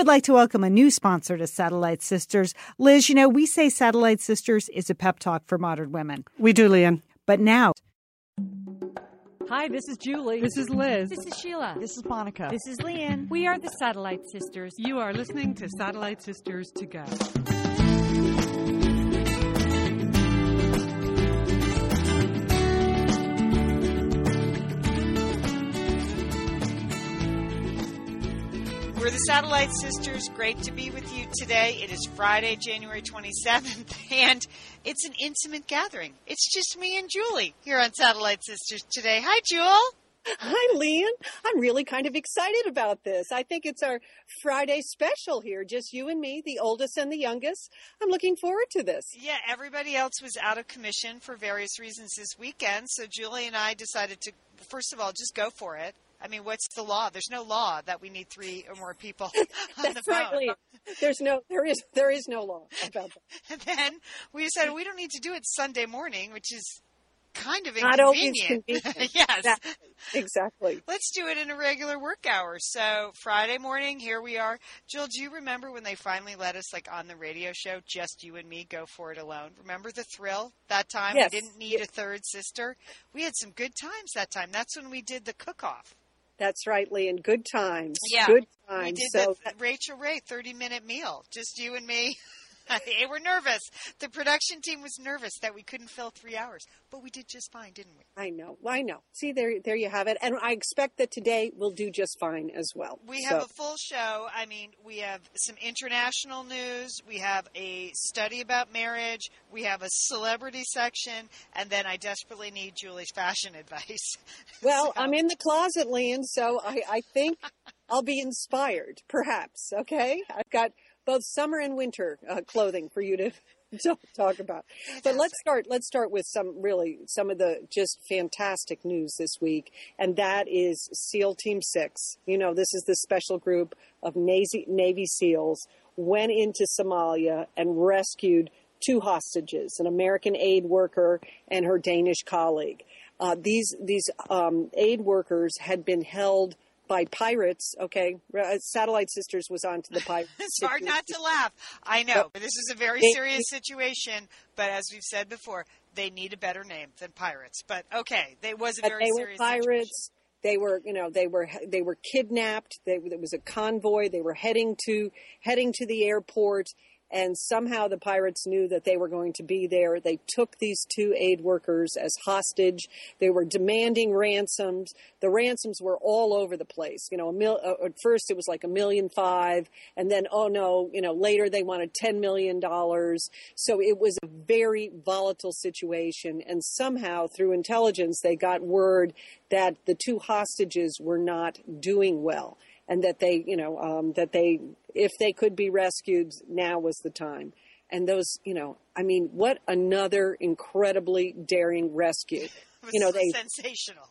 would like to welcome a new sponsor to Satellite Sisters. Liz, we say Satellite Sisters is a pep talk for modern women. We do, Leanne. But now... Hi, this is Julie. This is Liz. This is Sheila. This is Monica. This is Leanne. We are the Satellite Sisters. You are listening to Satellite Sisters to Go. We're the Satellite Sisters. Great to be with you today. It is Friday, January 27th, and it's an intimate gathering. It's just me and Julie here on Satellite Sisters today. Hi, Jewel. Hi, Leanne. I'm really kind of excited about this. I think it's our Friday special here, just you and me, the oldest and the youngest. I'm looking forward to this. Yeah, everybody else was out of commission for various reasons this weekend, so Julie and I decided to, first of all, just go for it. I mean, what's the law? There's no law that we need 3 or more people on That's the phone. right, Leanne. There is no law about that. And then we decided we don't need to do it Sunday morning, which is kind of Not always inconvenient. convenient. Yes. Exactly. Let's do it in a regular work hour. So Friday morning, here we are. Jill, do you remember when they finally let us, on the radio show, just you and me go for it alone? Remember the thrill that time? Yes. We didn't need a third sister. We had some good times that time. That's when we did the cook-off. That's right, Leanne. Good times. Yeah. Good We times. did the Rachel Ray 30-minute meal, just you and me. They were nervous. The production team was nervous that we couldn't fill 3 hours, but we did just fine, didn't we? I know. See, there you have it. And I expect that today we'll do just fine as well. We have a full show. I mean, we have some international news. We have a study about marriage. We have a celebrity section. And then I desperately need Julie's fashion advice. Well, I'm in the closet, Leanne, so I think I'll be inspired, perhaps, okay? I've got both summer and winter clothing for you to talk about. But let's start with some of the just fantastic news this week, and that is SEAL Team 6. This is the special group of Navy SEALs, went into Somalia and rescued 2 hostages, an American aid worker and her Danish colleague. These aid workers had been held by pirates, okay? Satellite Sisters was on to the pirates. It's hard not to laugh. I know. This is a very serious situation, but as we've said before, they need a better name than pirates. But okay, it was a very serious pirates. Situation. They were kidnapped. There was a convoy. They were heading to the airport. And somehow the pirates knew that they were going to be there. They took these 2 aid workers as hostage. They were demanding ransoms. The ransoms were all over the place. At first it was like $1.5 million, and then later they wanted $10 million. So it was a very volatile situation. And somehow through intelligence they got word that the 2 hostages were not doing well. And that if they could be rescued, now was the time. And those, what another incredibly daring rescue. It was sensational.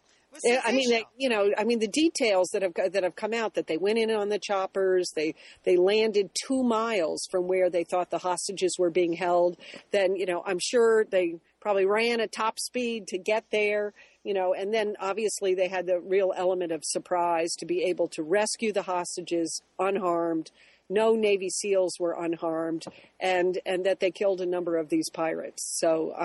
The details that have come out, that they went in on the choppers, they landed 2 miles from where they thought the hostages were being held. Then, I'm sure they probably ran at top speed to get there. And then obviously they had the real element of surprise to be able to rescue the hostages unharmed. No Navy SEALs were unharmed, and that they killed a number of these pirates. So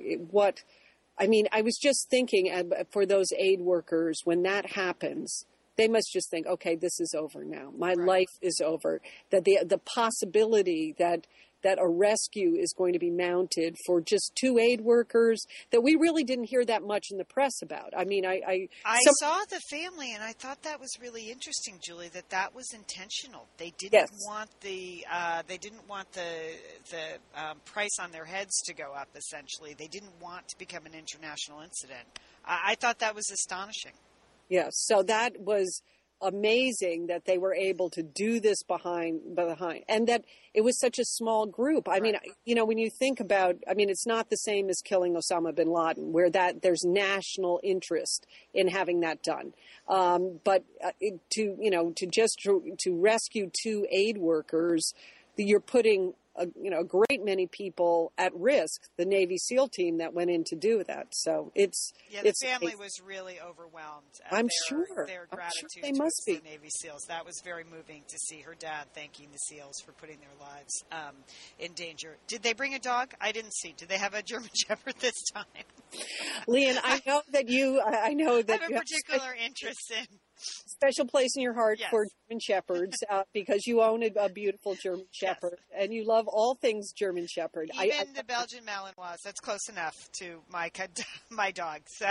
I was just thinking for those aid workers, when that happens, they must just think, okay, this is over now. My life is over. That the possibility that a rescue is going to be mounted for just 2 aid workers that we really didn't hear that much in the press about. I mean, I saw the family, and I thought that was really interesting, Julie. That was intentional. They didn't want the price on their heads to go up. Essentially, they didn't want to become an international incident. I thought that was astonishing. Yes, so that was amazing that they were able to do this behind, and that it was such a small group. I mean, when you think about, it's not the same as killing Osama bin Laden, where there's national interest in having that done. But to rescue 2 aid workers, you're putting a great many people at risk, the Navy SEAL team that went in to do that. So the it's family was really overwhelmed. At I'm their sure. gratitude They must towards be. the Navy SEALs. That was very moving to see her dad thanking the SEALs for putting their lives in danger. Did they bring a dog? I didn't see. Did they have a German Shepherd this time? Leanne, I know that I know that I have you a have particular interest in. special place in your heart Yes. for German Shepherds because you own a beautiful German Shepherd and you love all things German Shepherd. Even the Belgian Malinois, that's close enough to my dog. So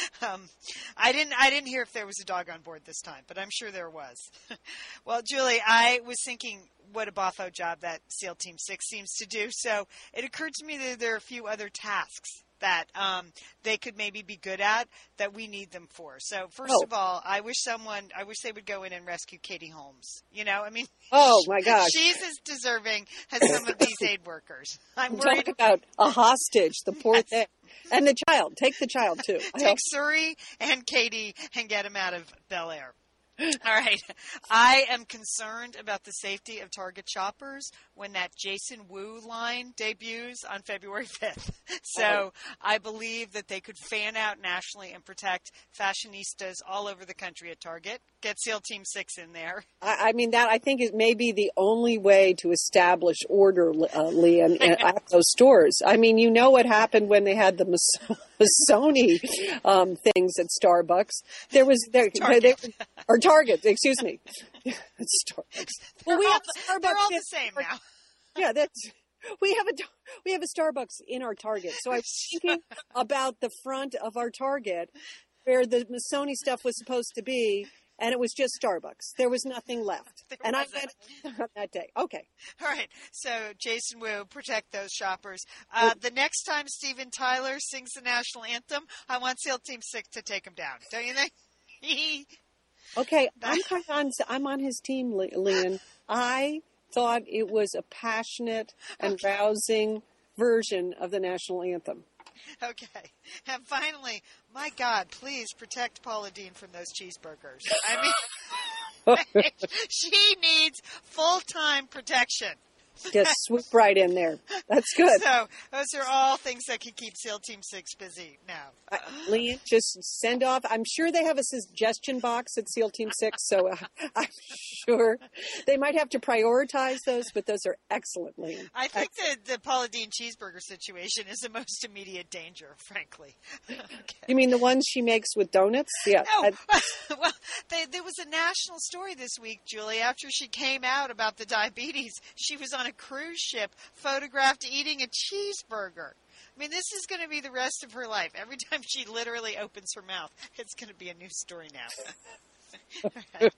I didn't hear if there was a dog on board this time, but I'm sure there was. Well, Julie, I was thinking what a boffo job that SEAL Team 6 seems to do. So it occurred to me that there are a few other tasks that they could maybe be good at that we need them for. So first of all, I wish they would go in and rescue Katie Holmes. I mean, oh my gosh, she's as deserving as some of these aid workers. I'm worried talk about a hostage, the poor thing. And the child, take the child too. Take Suri and Katie and get them out of Bel Air. All right. I am concerned about the safety of Target shoppers when that Jason Wu line debuts on February 5th. So I believe that they could fan out nationally and protect fashionistas all over the country at Target. Get SEAL Team 6 in there. I mean, that I think is maybe the only way to establish order, Leanne, at those stores. I mean, you know what happened when they had the Missoni things at Starbucks. There was Target, excuse me. Starbucks. Well, they're all the same now. Yeah, we have a Starbucks in our Target. So I was thinking about the front of our Target where the Missoni stuff was supposed to be, and it was just Starbucks. There was nothing left. I went on that day. Okay. All right. So Jason Wu, protect those shoppers. The next time Steven Tyler sings the national anthem, I want SEAL Team 6 to take him down. Don't you think? Okay, I'm on his team, Leanne. I thought it was a passionate and rousing version of the national anthem. Okay. And finally, my God, please protect Paula Deen from those cheeseburgers. I mean, she needs full-time protection. Just swoop right in there. That's good. So those are all things that can keep SEAL Team 6 busy now. Leanne, just send off. I'm sure they have a suggestion box at SEAL Team 6, so I'm sure they might have to prioritize those, but those are excellent, Leanne. I think the Paula Deen cheeseburger situation is the most immediate danger, frankly. Okay. You mean the ones she makes with donuts? Yeah. No. Well, there was a national story this week, Julie. After she came out about the diabetes, she was on a cruise ship photographed eating a cheeseburger. I mean, this is going to be the rest of her life. Every time she literally opens her mouth, it's going to be a new story now.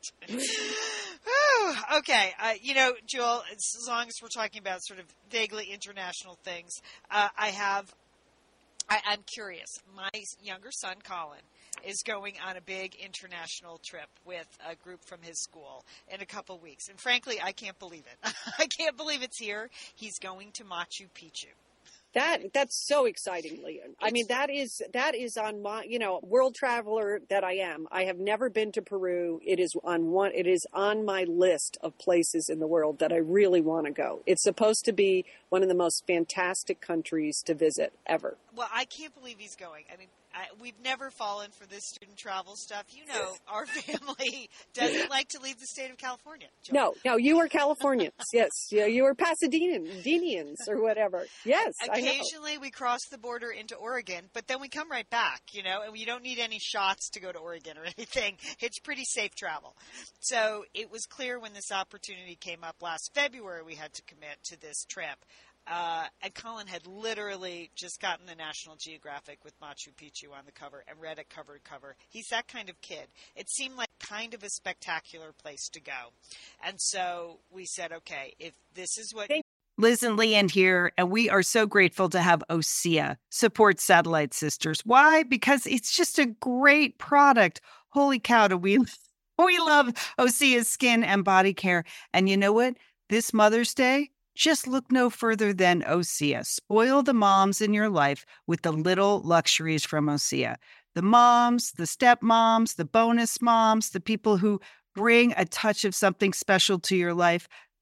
Okay. Jewel, as long as we're talking about sort of vaguely international things, I'm curious. My younger son, Colin, is going on a big international trip with a group from his school in a couple weeks. And frankly, I can't believe it. I can't believe it's here. He's going to Machu Picchu. That's so exciting, Leanne. I mean, that is on my, world traveler that I am. I have never been to Peru. It is on my list of places in the world that I really want to go. It's supposed to be one of the most fantastic countries to visit ever. Well, I can't believe he's going. I mean, we've never fallen for this student travel stuff. Our family doesn't like to leave the state of California. No, you are Californians. Yes, you are Pasadenians or whatever. Yes, occasionally we cross the border into Oregon, but then we come right back, and we don't need any shots to go to Oregon or anything. It's pretty safe travel. So it was clear when this opportunity came up last February, we had to commit to this trip. And Colin had literally just gotten the National Geographic with Machu Picchu on the cover and read it cover to cover. He's that kind of kid. It seemed like kind of a spectacular place to go. And so we said, okay, if this is what... Liz and Leanne here, and we are so grateful to have OSEA support Satellite Sisters. Why? Because it's just a great product. Holy cow, do we love OSEA's skin and body care. And you know what? This Mother's Day, just look no further than OSEA. Spoil the moms in your life with the little luxuries from OSEA. The moms, the stepmoms, the bonus moms, the people who bring a touch of something special to your life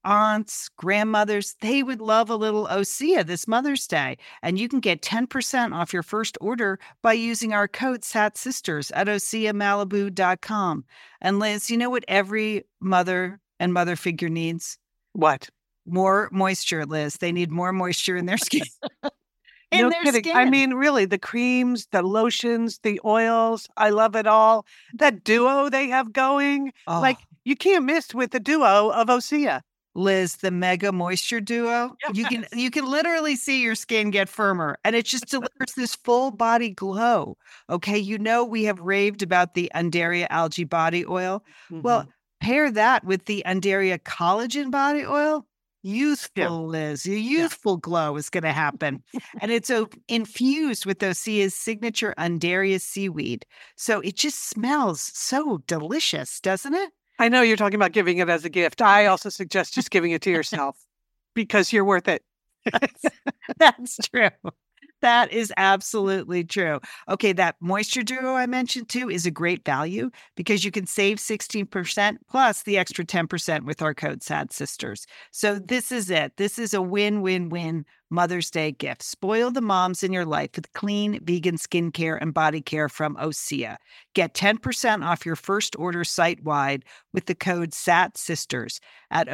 aunts, grandmothers, they would love a little Osea this Mother's Day. And you can get 10% off your first order by using our code SATSisters at OseaMalibu.com. And Liz, you know what every mother and mother figure needs? What? More moisture, Liz. They need more moisture in their skin. No kidding. I mean, really, the creams, the lotions, the oils, I love it all. That duo they have going, like you can't miss with the duo of Osea. Liz, the Mega Moisture Duo. Yes. You can literally see your skin get firmer, and it just delivers this full body glow. Okay, you know we have raved about the Undaria Algae Body Oil. Mm-hmm. Well, pair that with the Undaria Collagen Body Oil. Youthful, Liz. Your youthful glow is going to happen. And it's infused with Osea's signature Undaria seaweed. So it just smells so delicious, doesn't it? I know you're talking about giving it as a gift. I also suggest just giving it to yourself because you're worth it. That's true. That is absolutely true. Okay, that Moisture Duo I mentioned too is a great value because you can save 16% plus the extra 10% with our code SADSisters. So this is it. This is a win-win-win Mother's Day gift. Spoil the moms in your life with clean vegan skincare and body care from Osea. Get 10% off your first order site-wide with the code SATSisters at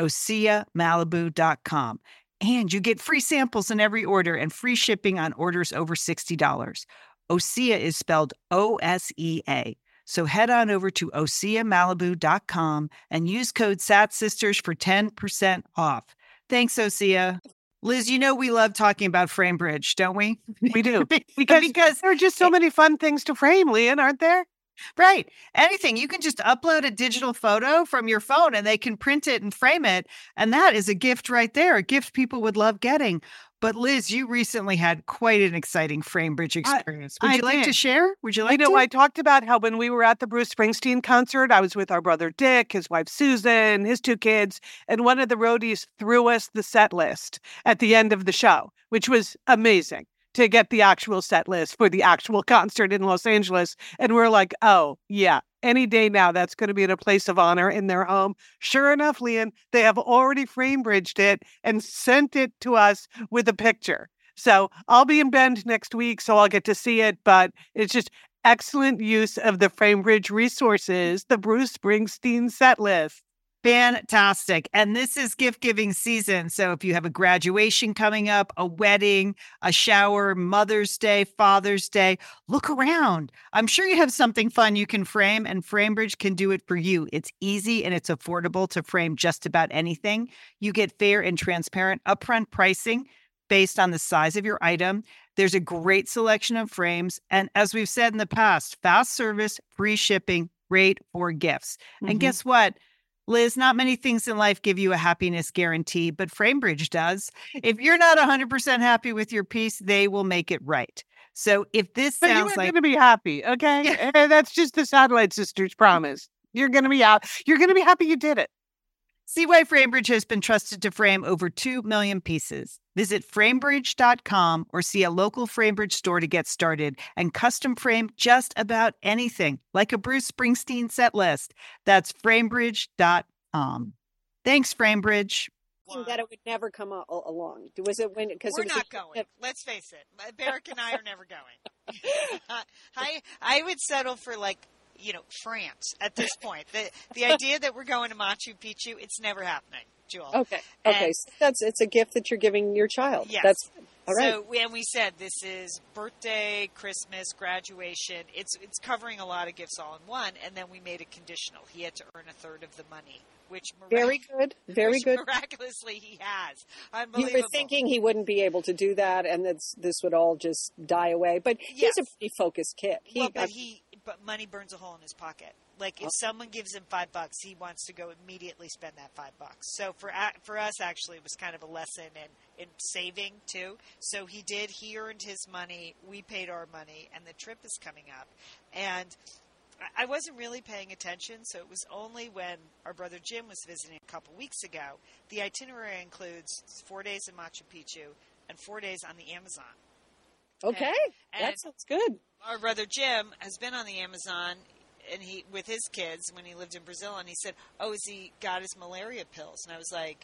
OseaMalibu.com. And you get free samples in every order and free shipping on orders over $60. Osea is spelled O-S-E-A. So head on over to OseaMalibu.com and use code SATSisters for 10% off. Thanks, Osea. Liz, you know we love talking about FrameBridge, don't we? We do. Because there are just so many fun things to frame, Lian, aren't there? Right. Anything. You can just upload a digital photo from your phone and they can print it and frame it. And that is a gift right there, a gift people would love getting. But Liz, you recently had quite an exciting FrameBridge experience. Would you like to share? Would you like to? I talked about how when we were at the Bruce Springsteen concert, I was with our brother Dick, his wife Susan, his two kids, and one of the roadies threw us the set list at the end of the show, which was amazing. To get the actual set list for the actual concert in Los Angeles. And we're like, oh, yeah, any day now, that's going to be in a place of honor in their home. Sure enough, Lian, they have already FrameBridged it and sent it to us with a picture. So I'll be in Bend next week, so I'll get to see it. But it's just excellent use of the FrameBridge resources, the Bruce Springsteen set list. Fantastic. And this is gift giving season. So if you have a graduation coming up, a wedding, a shower, Mother's Day, Father's Day, look around. I'm sure you have something fun you can frame, and FrameBridge can do it for you. It's easy and it's affordable to frame just about anything. You get fair and transparent upfront pricing based on the size of your item. There's a great selection of frames. And as we've said in the past, fast service, free shipping, great for gifts. Mm-hmm. And guess what? Liz, not many things in life give you a happiness guarantee, but FrameBridge does. If you're not 100% happy with your piece, they will make it right. So if this sounds like... You're going to be happy, okay? That's just the Satellite Sisters promise. You're going to be out. You're going to be happy you did it. See why FrameBridge has been trusted to frame over 2 million pieces. Visit framebridge.com or see a local FrameBridge store to get started and custom frame just about anything, like a Bruce Springsteen set list. That's framebridge.com. Thanks, FrameBridge. That it would never come along. Was it when? Because we're not going. Let's face it. Barrick and I are never going. I would settle for France at this point. The idea that we're going to Machu Picchu, it's never happening, Jewel. Okay. So it's a gift that you're giving your child. Yes. That's all right. So, and we said this is birthday, Christmas, graduation. It's covering a lot of gifts all in one. And then we made it conditional. He had to earn a third of the money, which very good. Miraculously he has. Unbelievable. You were thinking he wouldn't be able to do that, and this would all just die away. But he's a pretty focused kid. But money burns a hole in his pocket. Like if someone gives him $5, he wants to go immediately spend that $5. So for us, actually, it was kind of a lesson in saving too. So he earned his money, we paid our money, and the trip is coming up. And I wasn't really paying attention, so it was only when our brother Jim was visiting a couple weeks ago. The itinerary includes 4 days in Machu Picchu and 4 days on the Amazon. Okay, that sounds good. Our brother Jim has been on the Amazon, and he with his kids when he lived in Brazil, and he said, "Oh, has he got his malaria pills?" And I was like,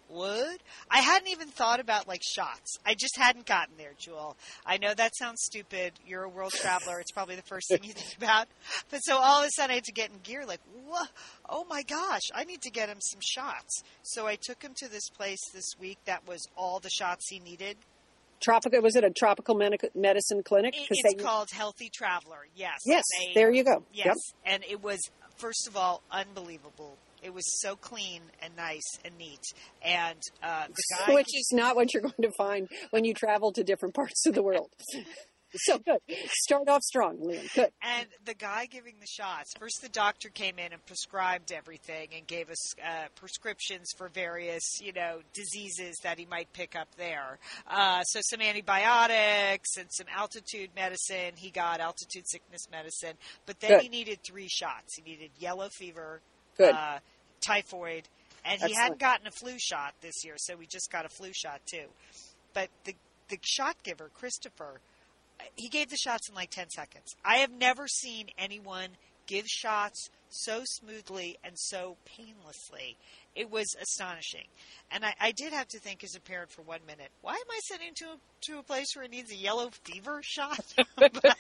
would. I hadn't even thought about like shots. I just hadn't gotten there, Jewel. I know that sounds stupid. You're a world traveler. It's probably the first thing you think about. But so all of a sudden I had to get in gear like, what? Oh my gosh, I need to get him some shots. So I took him to this place this week that was all the shots he needed. Was it a tropical medicine clinic? It's called Healthy Traveler. Yes. Yes. There you go. Yes. Yep. And it was, first of all, unbelievable. It was so clean and nice and neat. And the guy... Which is not what you're going to find when you travel to different parts of the world. So good. Start off strong, Liam. Good. And the guy giving the shots, first the doctor came in and prescribed everything and gave us prescriptions for various, diseases that he might pick up there. So some antibiotics and some altitude medicine. He got altitude sickness medicine. But then he needed 3 shots. He needed yellow fever, typhoid, and he hadn't gotten a flu shot this year, so we just got a flu shot too. But the shot giver, Christopher, he gave the shots in like 10 seconds. I have never seen anyone give shots so smoothly and so painlessly. It was astonishing. And I did have to think as a parent for 1 minute, why am I sending to a place where it needs a yellow fever shot? But,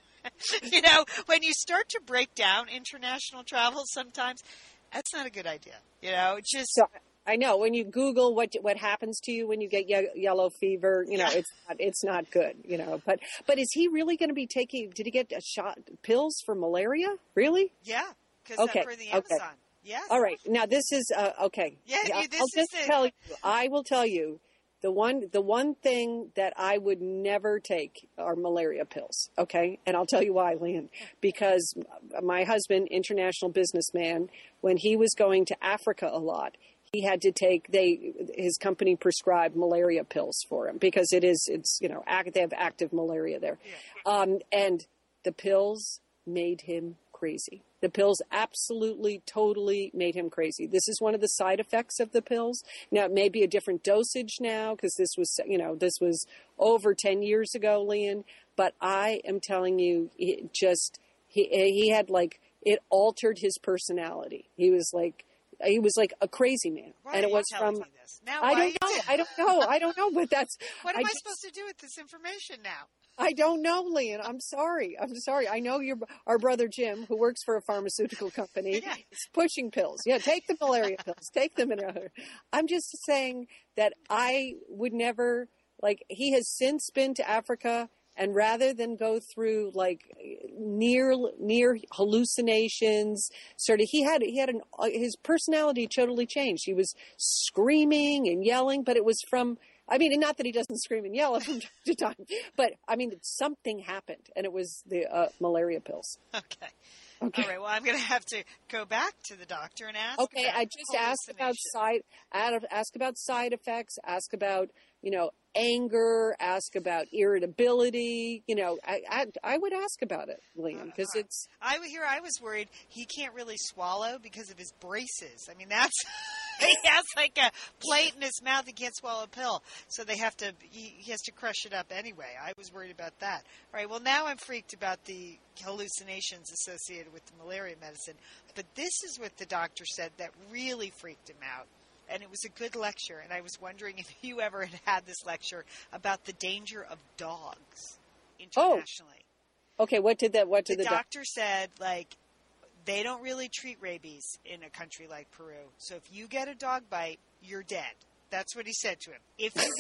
when you start to break down international travel sometimes, that's not a good idea. So, I know when you Google what happens to you when you get yellow fever, it's not good, But is he really going to be taking? Did he get pills for malaria? Really? Yeah, because for the Amazon. Okay. Yes. All right. Now this is okay. Yeah, I will tell you. The one thing that I would never take are malaria pills, okay? And I'll tell you why, Lian. Because my husband, international businessman, when he was going to Africa a lot, he had to take his company prescribed malaria pills for him because they have active malaria there. Yeah. And the pills made him crazy. The pills absolutely, totally made him crazy. This is one of the side effects of the pills. Now, it may be a different dosage now because this was over 10 years ago, Lian. But I am telling you, he had it altered his personality. He was like a crazy man. Why and are it was you telling from, me this? Now, I don't know, but that's. What am I supposed to do with this information now? I don't know, Lian. I'm sorry. I know our brother Jim, who works for a pharmaceutical company, is pushing pills. Yeah, take the malaria pills. Take them. I'm just saying that I would never, he has since been to Africa, and rather than go through near hallucinations, his personality totally changed. He was screaming and yelling, but it was from. Not that he doesn't scream and yell from time to time, but something happened, and it was the malaria pills. Okay. All right. Well, I'm going to have to go back to the doctor and ask. Okay. I just asked about side effects. Ask about anger. Ask about irritability. I would ask about it, Liam, because it's. I was worried he can't really swallow because of his braces. That's. He has a plate in his mouth. He can't swallow a pill. So he has to crush it up anyway. I was worried about that. All right. Well, now I'm freaked about the hallucinations associated with the malaria medicine. But this is what the doctor said that really freaked him out. And it was a good lecture. And I was wondering if you ever had this lecture about the danger of dogs internationally. Oh. Okay. What did the doctor said, they don't really treat rabies in a country like Peru. So if you get a dog bite, you're dead. That's what he said to him. If you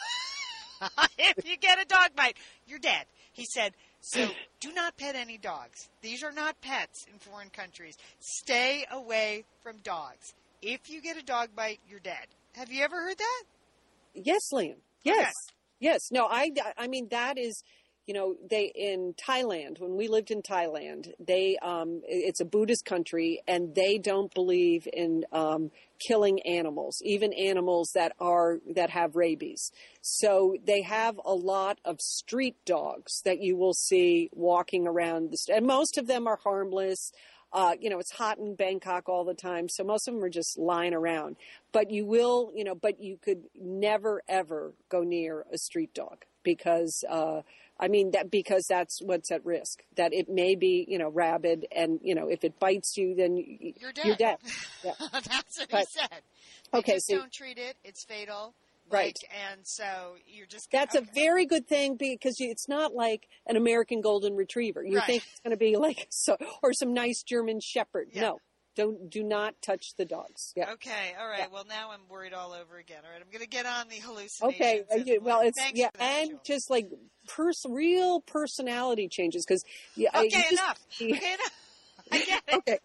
get a dog bite, you're dead. He said, so do not pet any dogs. These are not pets in foreign countries. Stay away from dogs. If you get a dog bite, you're dead. Have you ever heard that? Yes, Liam. Yes. Okay. Yes. No, that is... in Thailand, when we lived in Thailand, it's a Buddhist country, and they don't believe in killing animals, even animals that have rabies. So they have a lot of street dogs that you will see walking around and most of them are harmless. It's hot in Bangkok all the time, so most of them are just lying around. But but you could never ever go near a street dog because I mean, that because that's what's at risk, that it may be, rabid, and, if it bites you, then You're dead. You're dead. Yeah. That's what But- he said. They okay, just so don't treat it. It's fatal. Right. And so you're just... that's a very good thing, because it's not like an American Golden Retriever. You Right. think it's going to be like, or some nice German Shepherd. Yeah. No, do not touch the dogs. Yeah. Okay, all right. Yeah. Well, now I'm worried all over again. All right, I'm going to get on the hallucinations. Okay. Well, it's Thanks yeah, for that, and Julie. just like real personality changes, because Okay, enough. Okay, enough. I get it. Okay.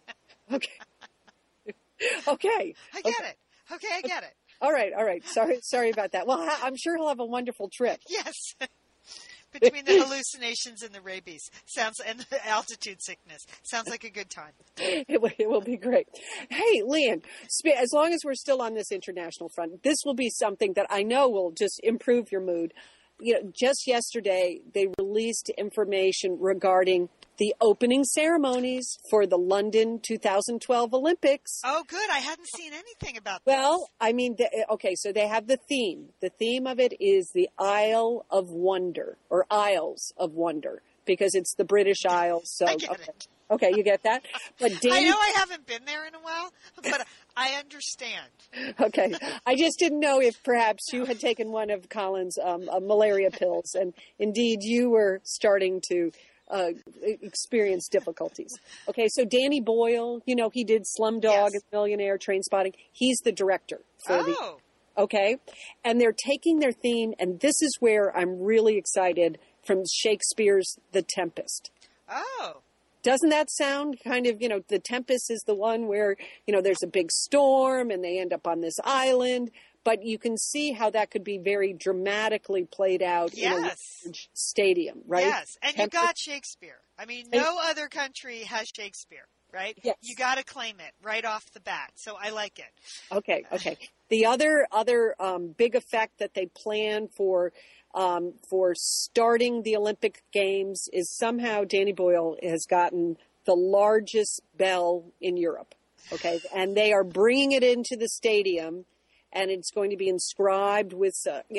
Okay. I get it. Okay, I get it. All right. Sorry about that. Well, I'm sure he'll have a wonderful trip. Yes. Between the hallucinations and the rabies, and the altitude sickness, sounds like a good time. It will be great. Hey, Leanne, as long as we're still on this international front, this will be something that I know will just improve your mood. Just yesterday, they released information regarding the opening ceremonies for the London 2012 Olympics. Oh, good. I hadn't seen anything about Well, I mean, so they have the theme. The theme of it is the Isle of Wonder, or Isles of Wonder, because it's the British Isles. So, I get it. Okay, you get that? But I know I haven't been there in a while, but I understand. Okay. I just didn't know if perhaps you had taken one of Colin's malaria pills, and indeed you were starting to experience difficulties. Okay, so Danny Boyle, he did Slumdog Yes. and Millionaire, Trainspotting. He's the director for Oh, okay? And they're taking their theme, and this is where I'm really excited, from Shakespeare's The Tempest. oh. Doesn't that sound kind of, The Tempest is the one where, there's a big storm and they end up on this island, but you can see how that could be very dramatically played out in a Yes. large stadium, right? Yes, and you Tempest- got Shakespeare. I mean, no other country has Shakespeare, right? Yes. You got to claim it right off the bat, so I like it. Okay. The other big effect that they plan for starting the Olympic Games is somehow Danny Boyle has gotten the largest bell in Europe. Okay, and they are bringing it into the stadium, and it's going to be inscribed with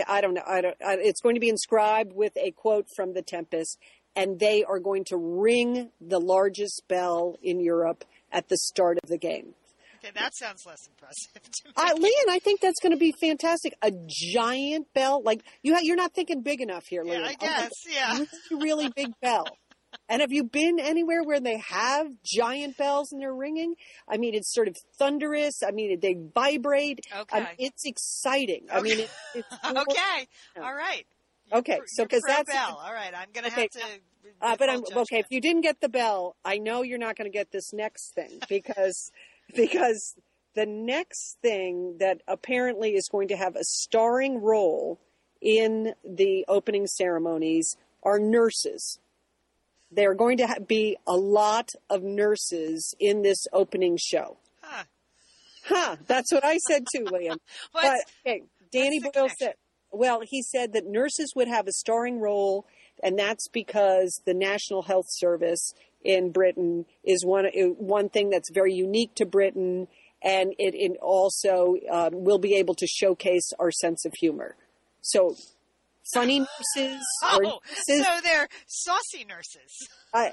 it's going to be inscribed with a quote from The Tempest, and they are going to ring the largest bell in Europe at the start of the game. Okay, that sounds less impressive to me. Leanne, I think that's going to be fantastic. A giant bell, like you're not thinking big enough here, Leanne. Yeah, I guess, yeah. Really big bell. And have you been anywhere where they have giant bells and they're ringing? I mean, it's sort of thunderous. I mean, they vibrate. Okay. It's exciting. Okay. I mean, it's Okay, all right. Okay, so because You're pro that's bell. All right, I'm going to Okay, have to. but I'm withhold okay. If judgment. you didn't get the bell, I know you're not going to get this next thing because the next thing that apparently is going to have a starring role in the opening ceremonies are nurses. There are going to be a lot of nurses in this opening show. Huh. That's what I said too, Liam. What's- But okay, Danny what's the Boyle connection? said. Well, he said that nurses would have a starring role, and that's because the National Health Service in Britain is one thing that's very unique to Britain, and it also will be able to showcase our sense of humor. So, funny nurses or Oh, nurses. so they're saucy nurses. I,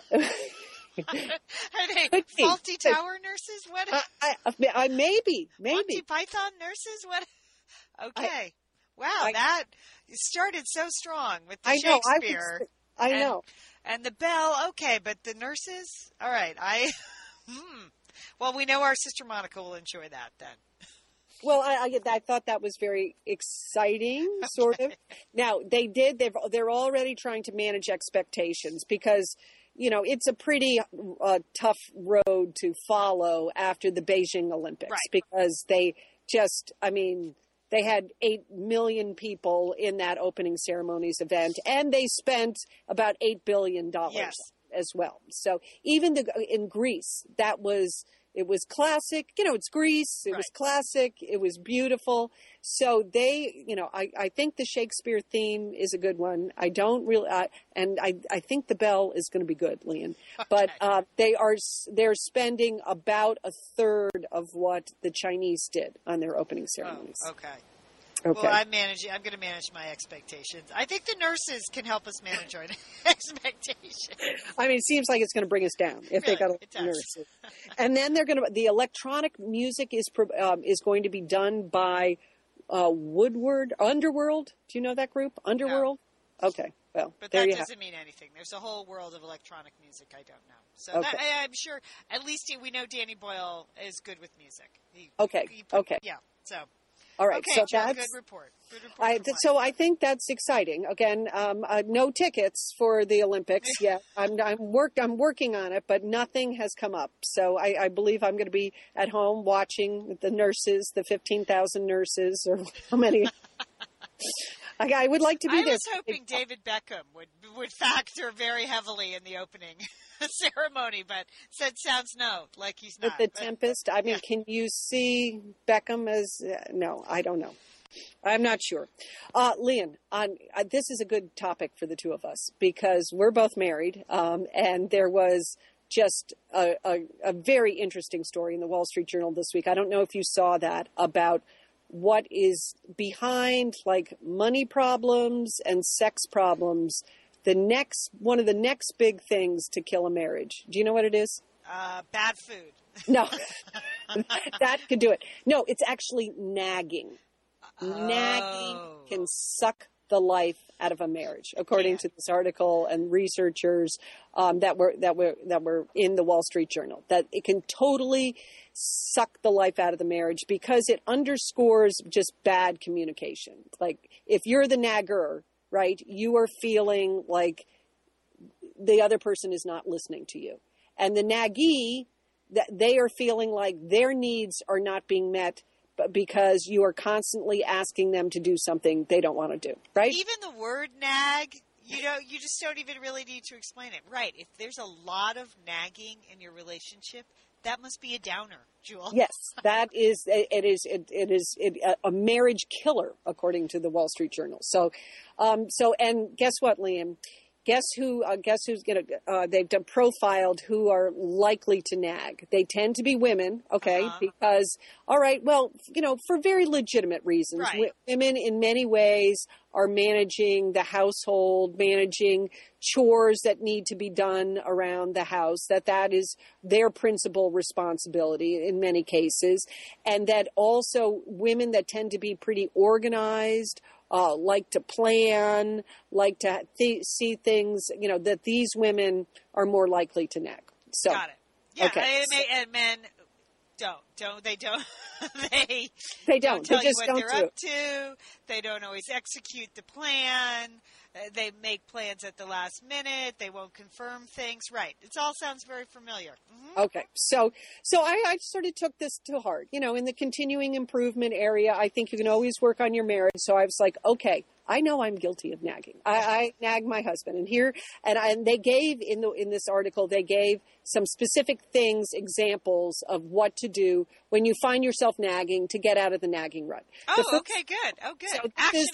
Are they Could be. faulty tower nurses? What? I maybe. Monty Python nurses? What? Okay. Wow, that started so strong with the I know. Shakespeare. I and, know. And the bell, okay, but the nurses? All right. Well, we know our sister Monica will enjoy that then. Well, I thought that was very exciting, sort of. Now, they're already trying to manage expectations because, it's a pretty tough road to follow after the Beijing Olympics. Right. Because they they had 8 million people in that opening ceremonies event, and they spent about $8 billion Yes. as well. So even in Greece, it was classic. It's Greece. It was Right. classic. It was beautiful. So they, I think the Shakespeare theme is a good one. I don't really, and I think the bell is going to be good, Lian. But they're spending about a third of what the Chinese did on their opening ceremonies. Oh, okay. Okay. Well, I'm going to manage my expectations. I think the nurses can help us manage our expectations. I mean, it seems like it's going to bring us down if they got It a does. nurse. And then the electronic music is going to be done by Underworld. Do you know that group? Underworld? No. Okay. Well, but there that you have doesn't mean anything. There's a whole world of electronic music I don't know. So Okay. I'm sure at least we know Danny Boyle is good with music. Okay. Okay. Yeah. So. All right. Okay, So Jill, that's good report. Good report. so I think that's exciting. Again, no tickets for the Olympics yet. I'm working on it, but nothing has come up. So I believe I'm going to be at home watching the nurses, the 15,000 nurses, or how many. I would like to be there. I was hoping David Beckham would factor very heavily in the opening ceremony, but sounds like he's not. With the Tempest, I mean, Can you see Beckham as? No, I don't know. I'm not sure. Lian, this is a good topic for the two of us because we're both married, and there was just a very interesting story in the Wall Street Journal this week. I don't know if you saw that about what is behind like money problems and sex problems. One of the next big things to kill a marriage. Do you know what it is? Bad food. No, that could do it. No, it's actually nagging. Nagging can suck the life out of a marriage, according to this article and researchers that were in the Wall Street Journal. That it can totally suck the life out of the marriage because it underscores just bad communication. Like if you're the nagger, right, you are feeling like the other person is not listening to you, and the naggee, that they are feeling like their needs are not being met because you are constantly asking them to do something they don't want to do, right? Even the word nag, you just don't even really need to explain it. Right. If there's a lot of nagging in your relationship, that must be a downer, Jewel. Yes, that is, it is a marriage killer, according to the Wall Street Journal. So, and guess what, Liam? Guess who's going to, they've profiled who are likely to nag. They tend to be women, okay? Because, all right, well, for very legitimate reasons. Right. Women in many ways are managing the household, managing chores that need to be done around the house, that is their principal responsibility in many cases. And that also women that tend to be pretty organized, like to plan, like to see things, that these women are more likely to nag. So, got it. Yeah, okay. And men don't. They don't. They don't. Tell They just you what don't they're do up to. They don't always execute the plan. They make plans at the last minute. They won't confirm things. Right. It all sounds very familiar. Mm-hmm. Okay. So I sort of took this to heart. In the continuing improvement area, I think you can always work on your marriage. So I was like, okay, I know I'm guilty of nagging. I nag my husband, and they gave in this article, they gave some specific things, examples of what to do when you find yourself nagging to get out of the nagging rut. Okay, good. Oh, good. So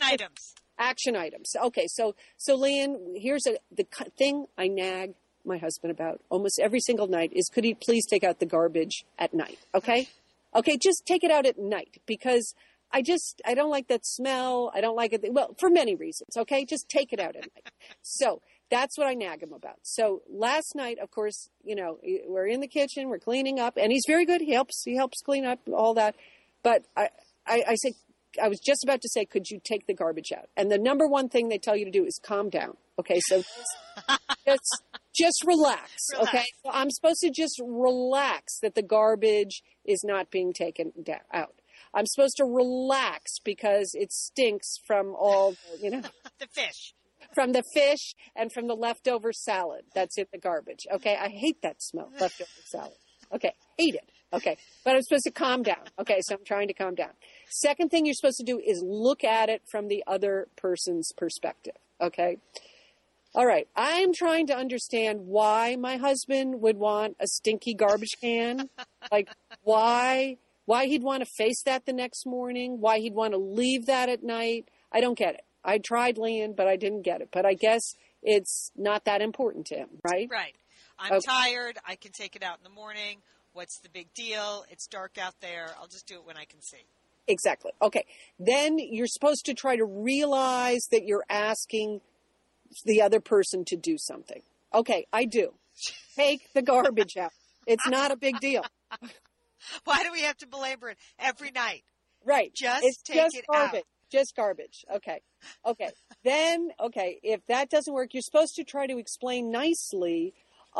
Action items. Okay, so Lian, here's the thing I nag my husband about almost every single night is, could he please take out the garbage at night? Okay, just take it out at night because I don't like that smell. I don't like it. Well, for many reasons. Okay, just take it out at night. So that's what I nag him about. So last night, of course, we're in the kitchen, we're cleaning up, and he's very good. He helps clean up all that. But I said, I was just about to say, could you take the garbage out? And the number one thing they tell you to do is calm down. Okay, so just relax. Okay, so I'm supposed to just relax that the garbage is not being taken out. I'm supposed to relax because it stinks from all, the fish. From the fish and from the leftover salad that's in the garbage. Okay, I hate that smell, leftover salad. Okay, hate it. Okay, but I'm supposed to calm down. Okay, so I'm trying to calm down. Second thing you're supposed to do is look at it from the other person's perspective. Okay? All right, I'm trying to understand why my husband would want a stinky garbage can. Like, why he'd want to face that the next morning, why he'd want to leave that at night. I don't get it. I tried, Lian, but I didn't get it. But I guess it's not that important to him, right? Right. I'm tired. I can take it out in the morning. What's the big deal? It's dark out there. I'll just do it when I can see. Exactly. Okay. Then you're supposed to try to realize that you're asking the other person to do something. Okay, I do. Take the garbage out. It's not a big deal. Why do we have to belabor it every night? Right. Just take it garbage. out. Just garbage. Okay. Then, if that doesn't work, you're supposed to try to explain nicely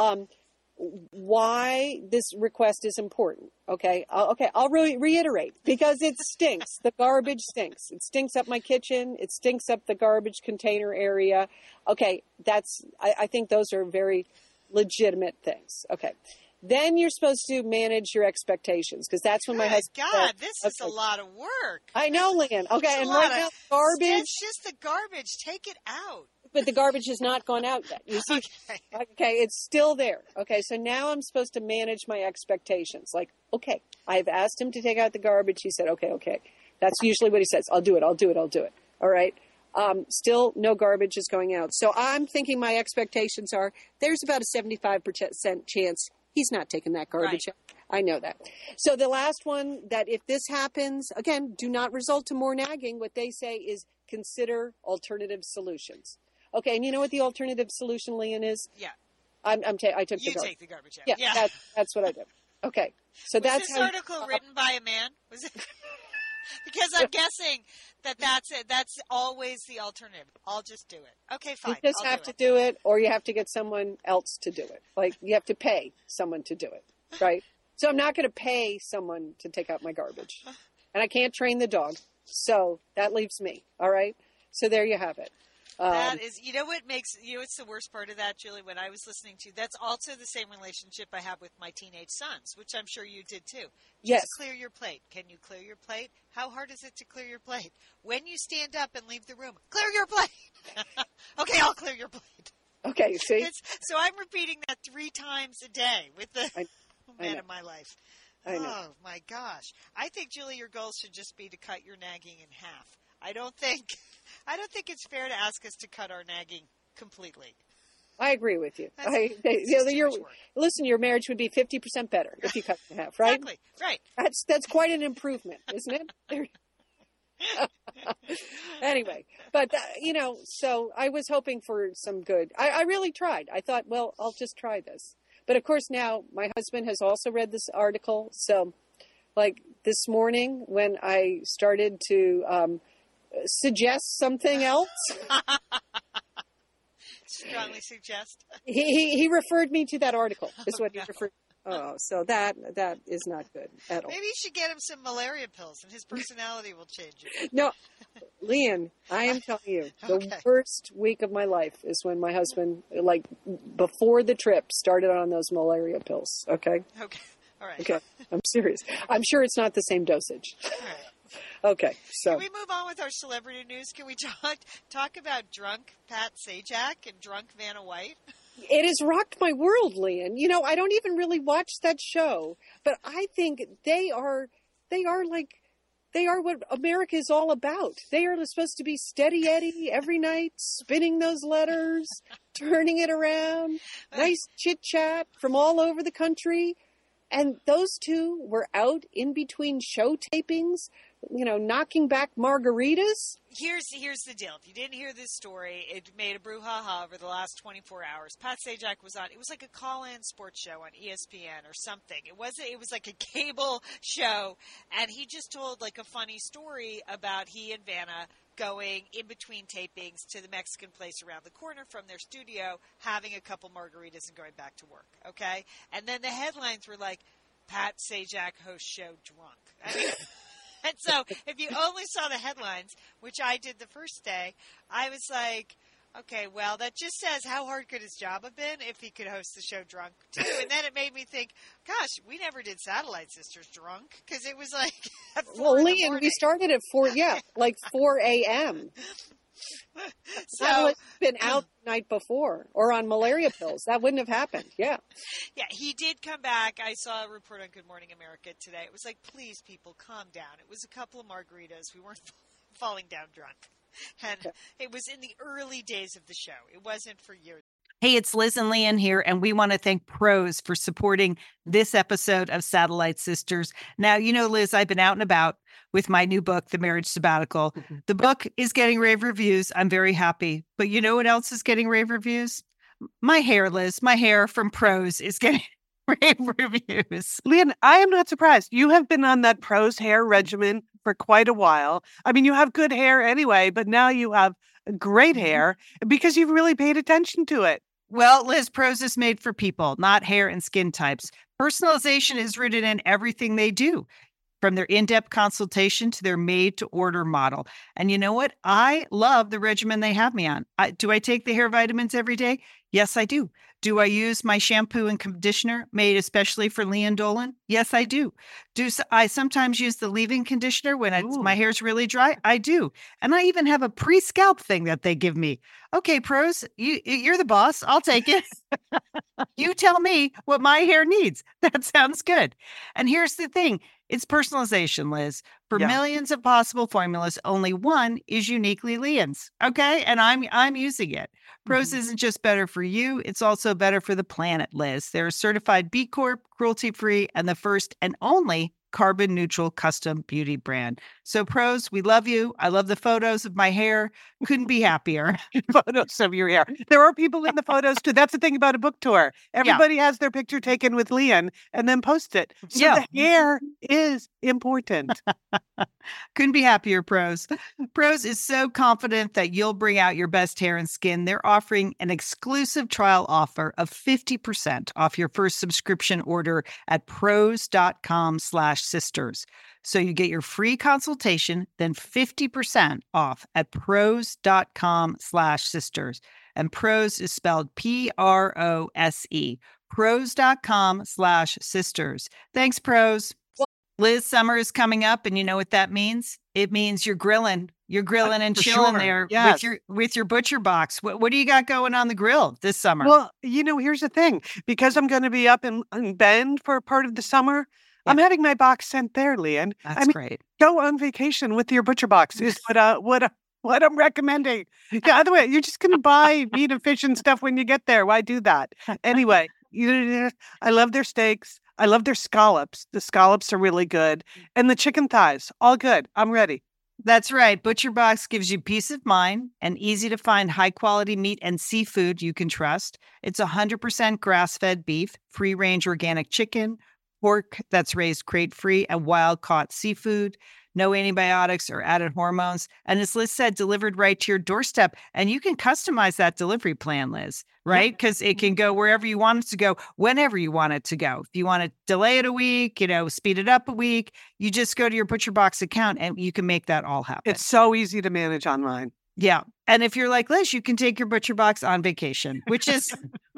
why this request is important. Okay. I'll reiterate because it stinks. The garbage stinks. It stinks up my kitchen. It stinks up the garbage container area. Okay. I think those are very legitimate things. Okay. Then you're supposed to manage your expectations because that's when my husband. God, this is a lot of work. I know, Leanne. Okay, and right now, garbage. It's just the garbage. Take it out. But the garbage has not gone out yet. You see? Okay, it's still there. Okay, so now I'm supposed to manage my expectations. Like, okay, I've asked him to take out the garbage. He said, okay. That's usually what he says. I'll do it. All right. Still, no garbage is going out. So I'm thinking my expectations are there's about a 75% chance he's not taking that garbage out. I know that. So the last one, that if this happens, again, do not result to more nagging. What they say is consider alternative solutions. Okay, and you know what the alternative solution, Leanne, is? Yeah. I took the garbage. You take the garbage out. Yeah. That's what I did. Okay, so was that's this article written by a man? Was it? Because I'm guessing that's it. That's always the alternative. I'll just do it. Okay, fine. You just have to do it, or you have to get someone else to do it. Like you have to pay someone to do it, right? So I'm not going to pay someone to take out my garbage, and I can't train the dog. So that leaves me. All right. So there you have it. That is, what's the worst part of that, Julie, when I was listening to, that's also the same relationship I have with my teenage sons, which I'm sure you did too. Yes. Clear your plate. Can you clear your plate? How hard is it to clear your plate? When you stand up and leave the room, clear your plate. Okay, I'll clear your plate. Okay, see? So I'm repeating that 3 times a day with the man of my life. I know. Oh, my gosh. I think, Julie, your goal should just be to cut your nagging in half. I don't think it's fair to ask us to cut our nagging completely. I agree with you. Listen, your marriage would be 50% better if you cut it in half, right? Exactly. Right. That's quite an improvement, isn't it? Anyway, but so I was hoping for some good. I really tried. I thought, well, I'll just try this. But of course, now my husband has also read this article. So, like this morning, when I started to suggest something else. Strongly suggest. He referred me to that article. Is what he referred. Oh, so that is not good at all. Maybe you should get him some malaria pills, and his personality will change. No, Leanne, I am telling you, the worst week of my life is when my husband, like before the trip, started on those malaria pills. Okay. Okay. All right. Okay. I'm serious. I'm sure it's not the same dosage. All right. Okay, so can we move on with our celebrity news? Can we talk about drunk Pat Sajak and drunk Vanna White? It has rocked my world, Leanne. I don't even really watch that show, but I think they are what America is all about. They are supposed to be steady Eddie every night, spinning those letters, turning it around, nice chit chat from all over the country. And those two were out in between show tapings, knocking back margaritas. Here's the deal. If you didn't hear this story, it made a brouhaha over the last 24 hours. Pat Sajak was on. It was like a call-in sports show on ESPN or something. It was like a cable show, and he just told like a funny story about he and Vanna going in between tapings to the Mexican place around the corner from their studio, having a couple margaritas and going back to work. Okay, and then the headlines were like, Pat Sajak hosts show drunk. I mean. And so if you only saw the headlines, which I did the first day, I was like, okay, well, that just says how hard could his job have been if he could host the show drunk, too. And then it made me think, gosh, we never did Satellite Sisters drunk because it was like at 4 in the Leanne, morning. we started at 4, like 4 a.m. So I've been out the night before or on malaria pills. That wouldn't have happened. Yeah. Yeah, he did come back. I saw a report on Good Morning America today. It was like, please, people, calm down. It was a couple of margaritas. We weren't falling down drunk. And it was in the early days of the show. It wasn't for years. Hey, it's Liz and Leanne here, and we want to thank Prose for supporting this episode of Satellite Sisters. Now, you know, Liz, I've been out and about with my new book, The Marriage Sabbatical. The book is getting rave reviews. I'm very happy. But you know what else is getting rave reviews? My hair, Liz. My hair from Prose is getting rave reviews. Leanne, I am not surprised. You have been on that Prose hair regimen for quite a while. I mean, you have good hair anyway, but now you have great hair because you've really paid attention to it. Well, Liz, Prose is made for people, not hair and skin types. Personalization is rooted in everything they do, from their in-depth consultation to their made-to-order model. And you know what? I love the regimen they have me on. Do I take the hair vitamins every day? Yes, I do. Do I use my shampoo and conditioner made especially for Leanne Dolan? Yes, I do. Do I sometimes use the leave-in conditioner when my hair's really dry? I do. And I even have a pre-scalp thing that they give me. Okay, Prose, you're the boss. I'll take it. You tell me what my hair needs. That sounds good. And here's the thing. It's personalization, Liz. For millions of possible formulas, only one is uniquely Leanne's. Okay? And I'm using it. Prose isn't just better for you, it's also better for the planet, Liz. They're a certified B Corp, cruelty-free, and the first and only carbon neutral custom beauty brand. So Prose, we love you. I love the photos of my hair. Couldn't be happier. Photos of your hair. There are people in the photos too. That's the thing about a book tour. Everybody has their picture taken with Leanne and then post it. So the hair is important. Couldn't be happier, Prose. Prose is so confident that you'll bring out your best hair and skin. They're offering an exclusive trial offer of 50% off your first subscription order at prose.com/sisters. So you get your free consultation, then 50% off at prose.com/sisters. And Prose is spelled Prose. Prose.com/sisters. Thanks, Prose. Liz, summer is coming up, and you know what that means? It means you're grilling. You're grilling and chilling there with your butcher box. What do you got going on the grill this summer? Well, you know, here's the thing. Because I'm going to be up in Bend for part of the summer, I'm having my box sent there, Leanne. That's great. Go on vacation with your butcher box is what I'm recommending. Yeah, other way, you're just going to buy meat and fish and stuff when you get there. Why do that? Anyway, I love their steaks. I love their scallops. The scallops are really good. And the chicken thighs, all good. I'm ready. That's right. Butcher Box gives you peace of mind and easy to find high quality meat and seafood you can trust. It's 100% grass-fed beef, free-range organic chicken, pork that's raised crate-free, and wild-caught seafood. No antibiotics or added hormones. And as Liz said, delivered right to your doorstep. And you can customize that delivery plan, Liz, right? Because it can go wherever you want it to go, whenever you want it to go. If you want to delay it a week, speed it up a week, you just go to your ButcherBox account and you can make that all happen. It's so easy to manage online. Yeah. And if you're like Liz, you can take your ButcherBox on vacation, which is...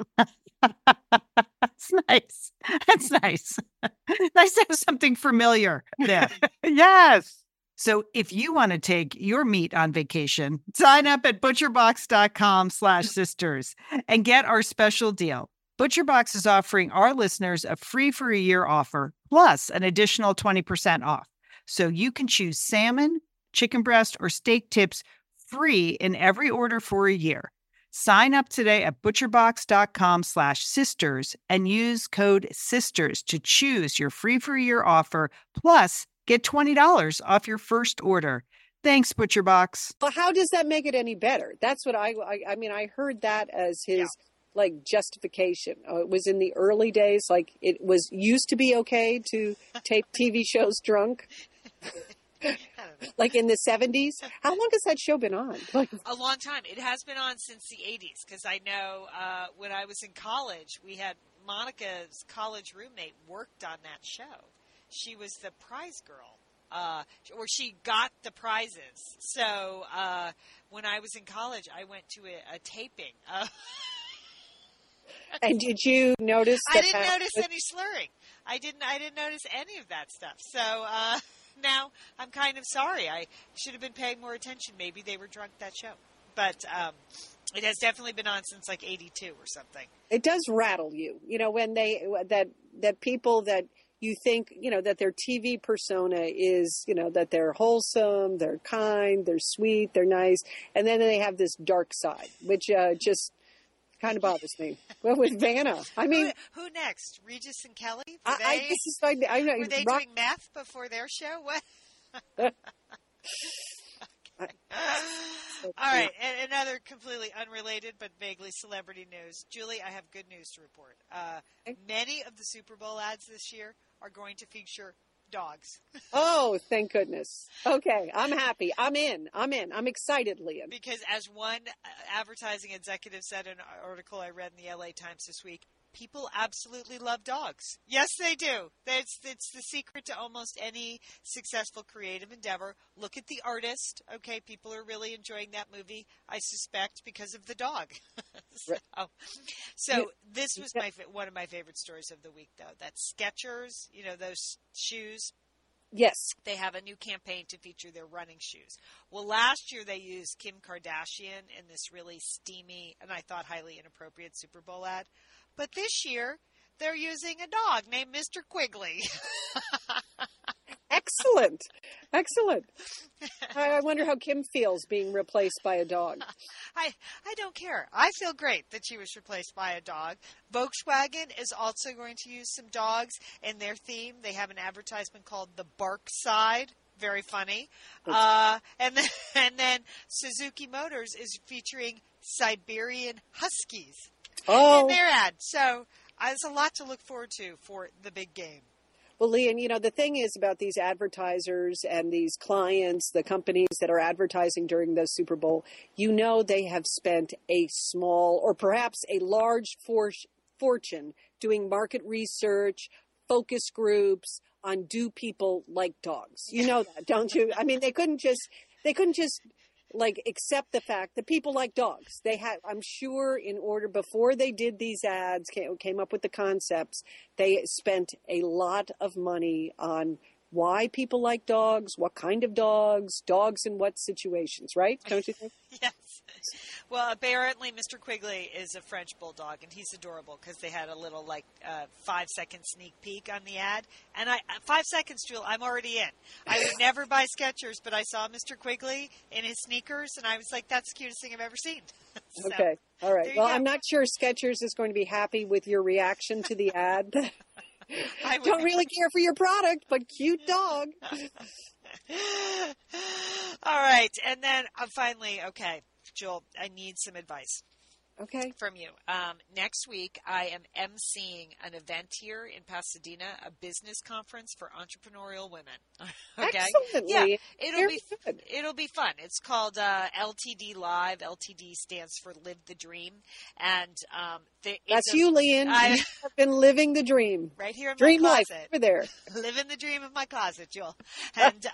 That's nice. That's nice. Nice to have something familiar there. Yes. So if you want to take your meat on vacation, sign up at butcherbox.com/sisters and get our special deal. ButcherBox is offering our listeners a free for a year offer plus an additional 20% off. So you can choose salmon, chicken breast, or steak tips free in every order for a year. Sign up today at butcherbox.com/sisters and use code SISTERS to choose your free for a year offer, plus get $20 off your first order. Thanks, ButcherBox. Well, how does that make it any better? That's what I heard that as his justification. It was in the early days, it was used to be okay to tape TV shows drunk. Like in the 70s? How long has that show been on? A long time. It has been on since the 80s, because I know when I was in college, we had Monica's college roommate worked on that show. She was the prize girl, or she got the prizes. So when I was in college, I went to a taping. And did you notice I didn't notice any slurring. I didn't notice any of that stuff. So now I'm kind of sorry. I should have been paying more attention. Maybe they were drunk that show. But it has definitely been on since 82 or something. It does rattle you, when that people that you think, that their TV persona is, that they're wholesome, they're kind, they're sweet, they're nice. And then they have this dark side, which just Kind of bothers me. Well, with Vanna, I mean, who next? Regis and Kelly? this is like, were they doing meth before their show? What? All right, and another completely unrelated but vaguely celebrity news. Julie, I have good news to report. Many of the Super Bowl ads this year are going to feature dogs. Oh, thank goodness. Okay, I'm happy. I'm in. I'm excitedly in. Because as one advertising executive said in an article I read in the LA Times this week, people absolutely love dogs. Yes, they do. It's the secret to almost any successful creative endeavor. Look at The Artist. Okay, people are really enjoying that movie, I suspect, because of the dog. So this was one of my favorite stories of the week, though. That Skechers, those shoes. Yes. They have a new campaign to feature their running shoes. Well, last year they used Kim Kardashian in this really steamy and I thought highly inappropriate Super Bowl ad. But this year, they're using a dog named Mr. Quigley. Excellent. I wonder how Kim feels being replaced by a dog. I don't care. I feel great that she was replaced by a dog. Volkswagen is also going to use some dogs in their theme. They have an advertisement called the Bark Side. Very funny. And then Suzuki Motors is featuring Siberian Huskies. Oh. In their ad. So there's a lot to look forward to for the big game. Well, Leanne, the thing is about these advertisers and these clients, the companies that are advertising during the Super Bowl, they have spent a small or perhaps a large fortune doing market research, focus groups on do people like dogs. You know that, don't you? I mean, they couldn't just accept the fact that people like dogs. They had, I'm sure, in order before they did these ads, came up with the concepts, they spent a lot of money on why people like dogs, what kind of dogs in what situations, right? Don't you think? Yes. Well, apparently Mr. Quigley is a French bulldog, and he's adorable because they had a little 5-second sneak peek on the ad. And 5 seconds, Jewel, I'm already in. I would never buy Skechers, but I saw Mr. Quigley in his sneakers, and I was like, that's the cutest thing I've ever seen. So, okay. All right. Well, I'm not sure Skechers is going to be happy with your reaction to the ad. I don't really care for your product, but cute dog. All right. And then finally, okay, Joel, I need some advice. Okay. From you. Next week, I am emceeing an event here in Pasadena, a business conference for entrepreneurial women. Okay. Excellently. Yeah, it'll be fun. It's called LTD Live. LTD stands for Live the Dream, and that's you, Leanne. You have been living the dream right here in dream my life closet. Over there, living the dream of my closet, Joel. And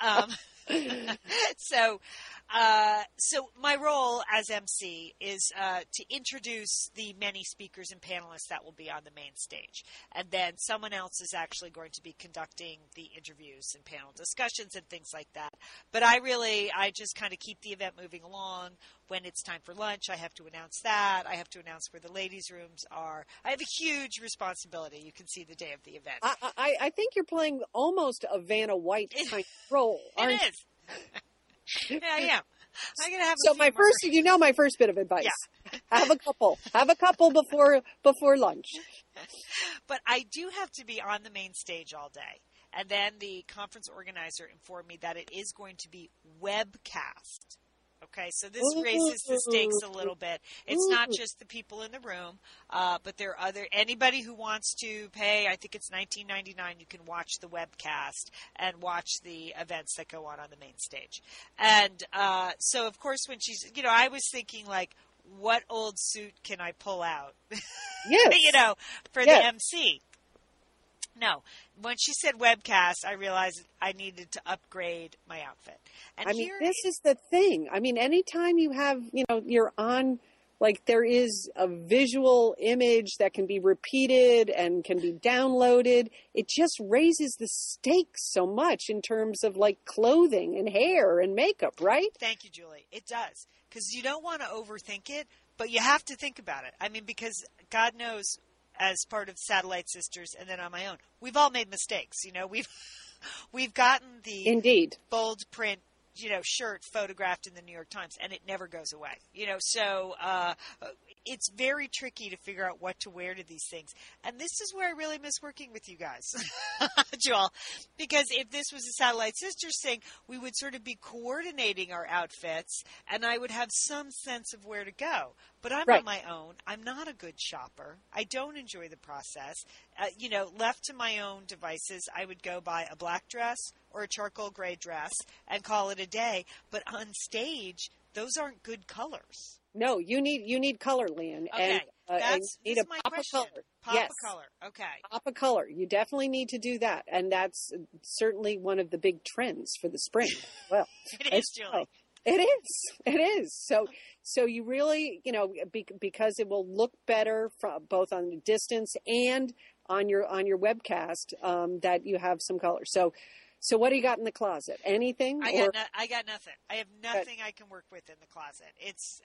so my role as MC is to introduce the many speakers and panelists that will be on the main stage. And then someone else is actually going to be conducting the interviews and panel discussions and things like that. But I just kind of keep the event moving along. When it's time for lunch, I have to announce that. I have to announce where the ladies' rooms are. I have a huge responsibility. You can see the day of the event. I think you're playing almost a Vanna White kind of role. It is. Yeah, I am. I'm gonna have my first bit of advice. Yeah. Have a couple before lunch. But I do have to be on the main stage all day. And then the conference organizer informed me that it is going to be webcast. Okay, so this raises the stakes a little bit. It's not just the people in the room, but there are anybody who wants to pay, I think it's $19.99, you can watch the webcast and watch the events that go on the main stage. And so, of course, when she's, I was thinking, what old suit can I pull out? Yes. For the MC. No. When she said webcast, I realized I needed to upgrade my outfit. And this is the thing. I mean, anytime you have, you're on, there is a visual image that can be repeated and can be downloaded. It just raises the stakes so much in terms of clothing and hair and makeup, right? Thank you, Julie. It does. Because you don't want to overthink it, but you have to think about it. I mean, because God knows, as part of Satellite Sisters and then on my own, we've all made mistakes. We've gotten the Indeed bold print shirt photographed in the New York Times, and it never goes away. So it's very tricky to figure out what to wear to these things. And this is where I really miss working with you guys, Joel, because if this was a Satellite Sisters thing, we would sort of be coordinating our outfits, and I would have some sense of where to go. But I'm on my own. I'm not a good shopper. I don't enjoy the process. Left to my own devices, I would go buy a black dress or a charcoal gray dress and call it a day. But on stage, those aren't good colors. No, you need color, Leanne. Okay, and you need a my pop question. of color. Pop Yes. of color. Okay. Pop of color. You definitely need to do that, and that's certainly one of the big trends for the spring. Well, It is, Julie. It is. So you really, because it will look better from both on the distance and on your webcast, that you have some color. So what do you got in the closet? Anything? I got nothing. I have nothing I can work with in the closet. It's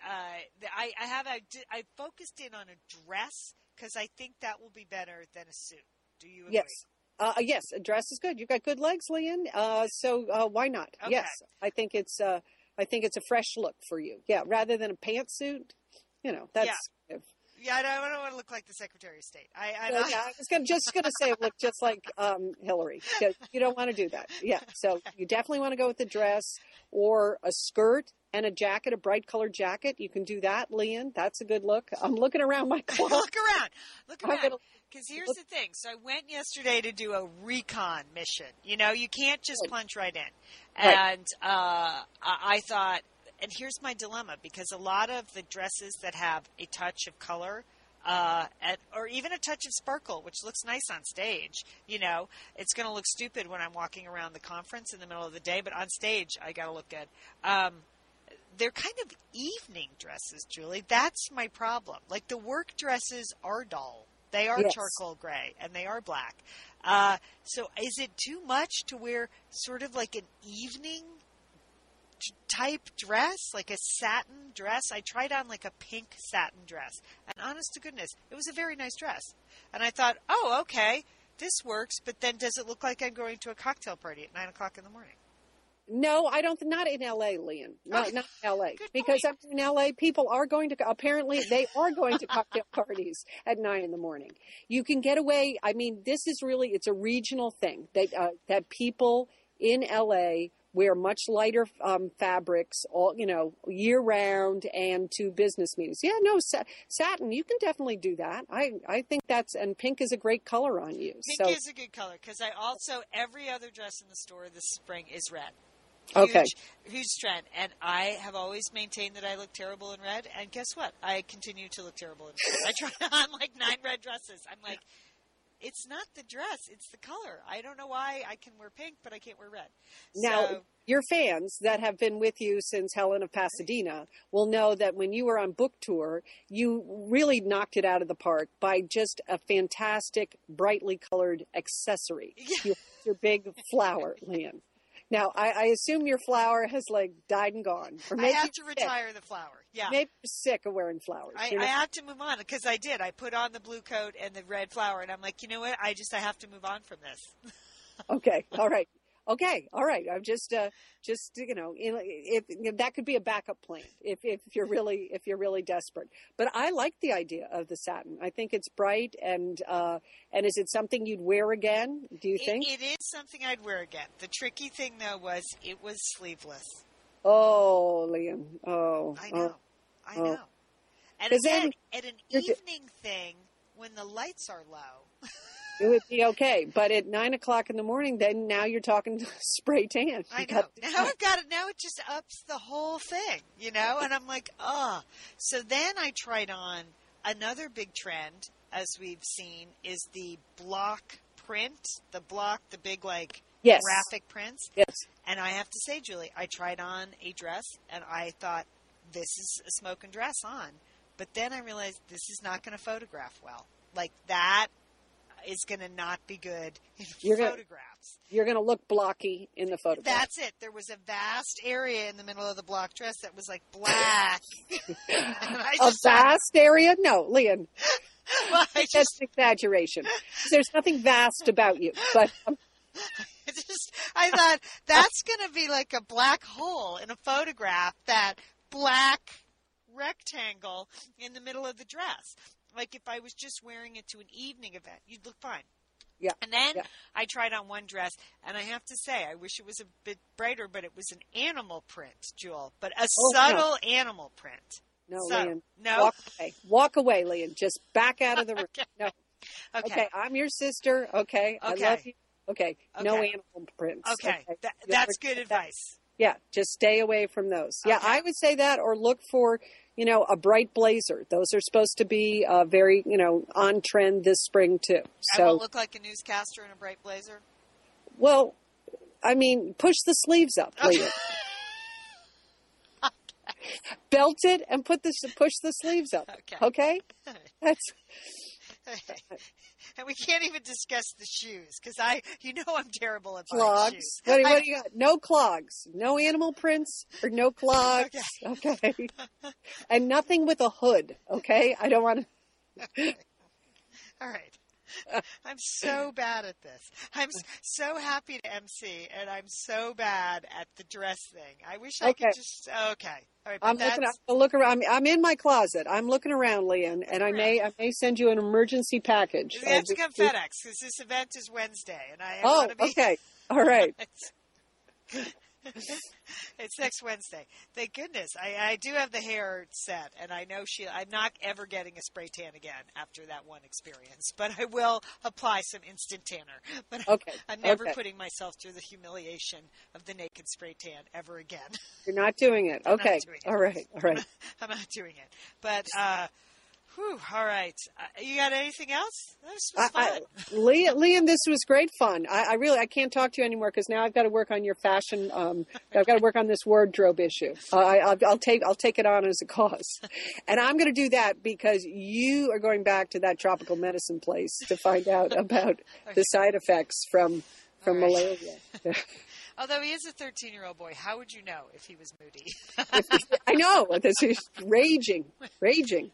I focused in on a dress because I think that will be better than a suit. Do you agree? Yes. Yes, a dress is good. You've got good legs, Leanne. So why not? Okay. Yes, I think it's a fresh look for you. Yeah, rather than a pantsuit. That's. Yeah, I don't want to look like the Secretary of State. I was just gonna say look just like Hillary. You don't want to do that. Yeah, so you definitely want to go with the dress or a skirt and a jacket, a bright colored jacket. You can do that, Leanne. That's a good look. I'm looking around my closet. Look around. Because here's the thing. So I went yesterday to do a recon mission. You can't just punch right in. And I thought, and here's my dilemma, because a lot of the dresses that have a touch of color, or even a touch of sparkle, which looks nice on stage, it's going to look stupid when I'm walking around the conference in the middle of the day, but on stage, I got to look good. They're kind of evening dresses, Julie. That's my problem. Like, the work dresses are dull. They are charcoal gray, and they are black. So is it too much to wear sort of like an evening type dress, like a satin dress? I tried on like a pink satin dress, and honest to goodness, it was a very nice dress. And I thought, oh, okay, this works, but then does it look like I'm going to a cocktail party at 9 o'clock in the morning? No, I don't. Not in L.A., Leanne. Not in L.A. Because point. in L.A., people are going to. Apparently, they are going to cocktail parties at 9 in the morning. You can get away. I mean, this is really. It's a regional thing that people in L.A. wear much lighter fabrics, all year round, and to business meetings. Yeah, no, satin. You can definitely do that. I think and pink is a great color on you. Pink is a good color because every other dress in the store this spring is red. Huge trend. And I have always maintained that I look terrible in red. And guess what? I continue to look terrible in red. I try on like 9 red dresses. I'm like, it's not the dress, it's the color. I don't know why I can wear pink, but I can't wear red. Now, your fans that have been with you since Helen of Pasadena will know that when you were on book tour, you really knocked it out of the park by just a fantastic, brightly colored accessory. Yeah. Your big flower, Leanne. Now, I assume your flower has died and gone. Or maybe I have to retire the flower. Yeah. Maybe you're sick of wearing flowers. I have to move on because I did. I put on the blue coat and the red flower, and I'm like, you know what? I have to move on from this. Okay. All right. Okay. All right. I'm just if that could be a backup plan if you're really desperate. But I like the idea of the satin. I think it's bright and is it something you'd wear again? Do you think? It is something I'd wear again. The tricky thing though was it was sleeveless. Oh, Liam. Oh. I know. And again, at an evening thing when the lights are low. It would be okay, but at 9 o'clock in the morning, then now you're talking spray tan. I know. Now it just ups the whole thing, And I'm like, oh. So then I tried on another big trend, as we've seen, is the block print, the big graphic prints. Yes. And I have to say, Julie, I tried on a dress, and I thought this is a smoking dress on, but then I realized this is not going to photograph well. Like that is going to not be good in photographs. You're going to look blocky in the photograph. That's it. There was a vast area in the middle of the block dress that was like black. Vast area? No, Leanne. Well, that's an exaggeration. There's nothing vast about you. But I thought that's going to be like a black hole in a photograph, that black rectangle in the middle of the dress. Like if I was just wearing it to an evening event, you'd look fine. Yeah. And then I tried on one dress, and I have to say, I wish it was a bit brighter, but it was an animal print, Jewel, but a subtle animal print. No, So, Lian. no? Walk away, Lian. Just back out of the room. Okay. No. Okay. Okay, I'm your sister. Okay. I love you. Okay. No Okay. animal prints. Okay. That's good advice. Yeah, just stay away from those. Yeah, Okay. I would say that, or look for, a bright blazer. Those are supposed to be very, on trend this spring too. I won't look like a newscaster in a bright blazer. Well, I mean, push the sleeves up, Lian. Belt it and push the sleeves up. Okay? That's. And we can't even discuss the shoes because I'm terrible at buying Clogs. shoes. What do you got? No clogs. No animal prints or no clogs. Okay. And nothing with a hood. Okay. I don't want to. All right. I'm so bad at this. I'm so happy to MC, and I'm so bad at the dress thing. I wish I could just. Okay. All right. I'll look around. I'm in my closet. I'm looking around, Lian, and I may send you an emergency package. You have to come FedEx because this event is Wednesday, and I want to be. Okay. All right. It's next Wednesday. Thank goodness. I do have the hair set, and I know I'm not ever getting a spray tan again after that one experience, but I will apply some instant tanner. But I'm never putting myself through the humiliation of the naked spray tan ever again. You're not doing it. Okay. Not doing it. All right. I'm not doing it. But, all right. You got anything else? This was fun. Liam, this was great fun. I can't talk to you anymore because now I've got to work on your fashion. I've got to work on this wardrobe issue. I'll take it on as a cause, and I'm going to do that because you are going back to that tropical medicine place to find out about the side effects from malaria. Although he is a 13-year-old boy, how would you know if he was moody? I know. This is raging. Okay.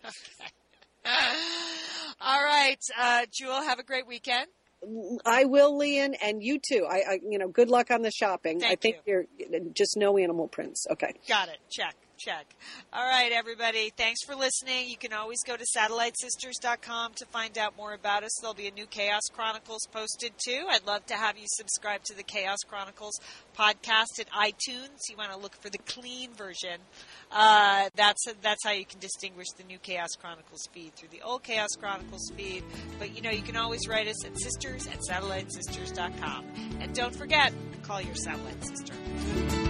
All right, Jewel, have a great weekend. I will, Lian, and you too. Good luck on the shopping. Thank I think you. You're just no animal prints. Okay. Got it. Check. All right, everybody. Thanks for listening. You can always go to SatelliteSisters.com to find out more about us. There'll be a new Chaos Chronicles posted, too. I'd love to have you subscribe to the Chaos Chronicles podcast at iTunes. You want to look for the clean version. That's how you can distinguish the new Chaos Chronicles feed through the old Chaos Chronicles feed. But, you can always write us at sisters@SatelliteSisters.com. And don't forget, call your Satellite Sister.